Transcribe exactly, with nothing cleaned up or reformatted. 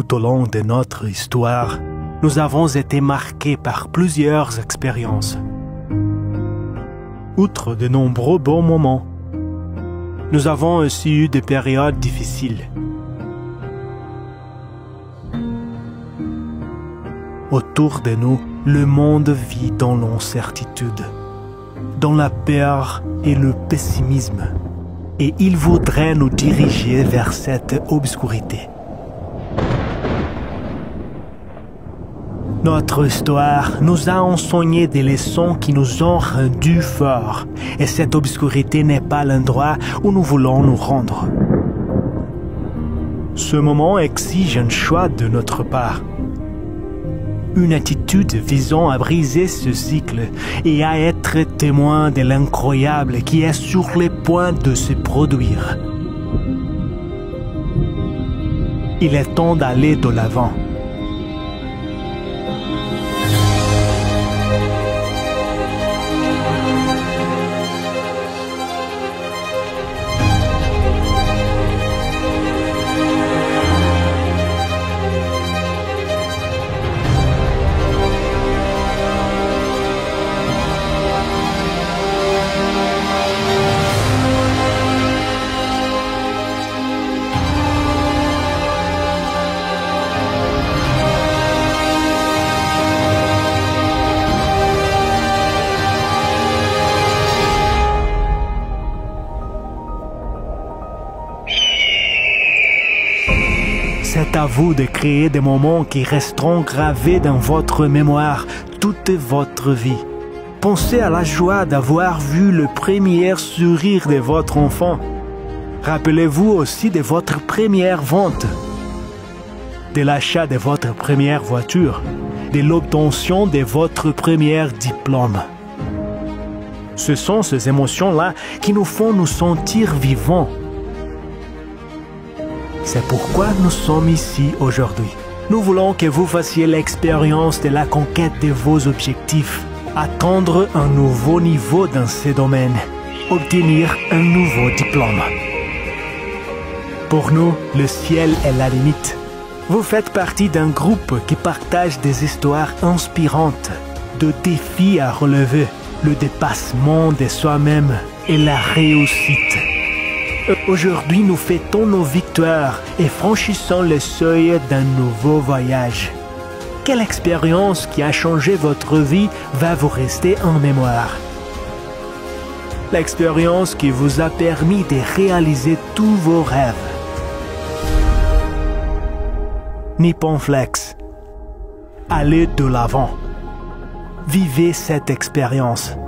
Tout au long de notre histoire, nous avons été marqués par plusieurs expériences. Outre de nombreux bons moments, nous avons aussi eu des périodes difficiles. Autour de nous, le monde vit dans l'incertitude, dans la peur et le pessimisme, et il voudrait nous diriger vers cette obscurité. Notre histoire nous a enseigné des leçons qui nous ont rendus forts, et cette obscurité n'est pas l'endroit où nous voulons nous rendre. Ce moment exige un choix de notre part. Une attitude visant à briser ce cycle et à être témoin de l'incroyable qui est sur le point de se produire. Il est temps d'aller de l'avant. C'est à vous de créer des moments qui resteront gravés dans votre mémoire toute votre vie. Pensez à la joie d'avoir vu le premier sourire de votre enfant. Rappelez-vous aussi de votre première vente, de l'achat de votre première voiture, de l'obtention de votre premier diplôme. Ce sont ces émotions-là qui nous font nous sentir vivants. C'est pourquoi nous sommes ici aujourd'hui. Nous voulons que vous fassiez l'expérience de la conquête de vos objectifs, atteindre un nouveau niveau dans ces domaines, obtenir un nouveau diplôme. Pour nous, le ciel est la limite. Vous faites partie d'un groupe qui partage des histoires inspirantes, de défis à relever, le dépassement de soi-même et la réussite. Aujourd'hui, nous fêtons nos victoires et franchissons le seuil d'un nouveau voyage. Quelle expérience qui a changé votre vie va vous rester en mémoire? L'expérience qui vous a permis de réaliser tous vos rêves. Nippon Flex. Allez de l'avant. Vivez cette expérience.